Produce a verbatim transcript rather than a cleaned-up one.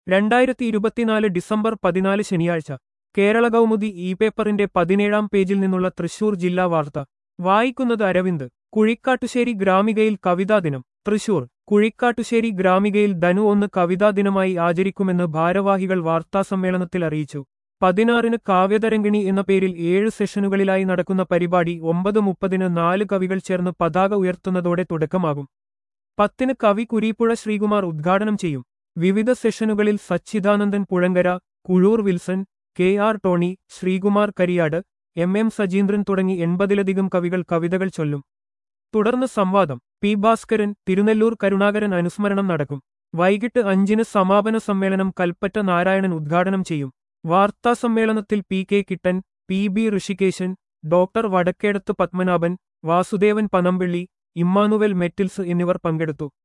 രണ്ടായിരത്തി ഇരുപത്തിനാല് ഡിസംബർ പതിനാല് ശനിയാഴ്ച കേരള കൗമുദി ഇ പേപ്പറിന്റെ പതിനേഴാം പേജിൽ നിന്നുള്ള തൃശൂർ ജില്ലാ വാർത്ത വായിക്കുന്നത് അരവിന്ദ്. കുഴിക്കാട്ടുശ്ശേരി ഗ്രാമികയിൽ കവിതാദിനം. തൃശൂർ കുഴിക്കാട്ടുശ്ശേരി ഗ്രാമികയിൽ ധനു ഒന്ന് കവിതാദിനമായി ആചരിക്കുമെന്ന് ഭാരവാഹികൾ വാർത്താസമ്മേളനത്തിൽ അറിയിച്ചു. പതിനാറിന് കാവ്യതരംഗിണി എന്ന പേരിൽ ഏഴ് സെഷനുകളിലായി നടക്കുന്ന പരിപാടി ഒമ്പത് മുപ്പതിന് നാല് കവികൾ ചേർന്ന് പതാക ഉയർത്തുന്നതോടെ തുടക്കമാകും. പത്തിന് കവി കുരീപ്പുഴ ശ്രീകുമാർ ഉദ്ഘാടനം ചെയ്യും. വിവിധ സെഷനുകളിൽ Sachidanandan Puzhankara, Kuzhur Wilson, K R Tony, Sreekumar Kariyad, M M Sajeendran തുടങ്ങി എൺപതിലധികം കവികൾ കവിതകൾ ചൊല്ലും. തുടർന്ന് സംവാദം. പി ഭാസ്കരൻ, തിരുനെല്ലൂർ കരുണാകരൻ അനുസ്മരണം നടക്കും. വൈകിട്ട് അഞ്ചിന് സമാപന സമ്മേളനം കൽപ്പറ്റ നാരായണൻ ഉദ്ഘാടനം ചെയ്യും. വാർത്താസമ്മേളനത്തിൽ P K Kittan, P B Rishikesan, doctor Vadakkedath Padmanabhan, Vasudevan Panampilly, Emmanuel Mettils എന്നിവർ പങ്കെടുത്തു.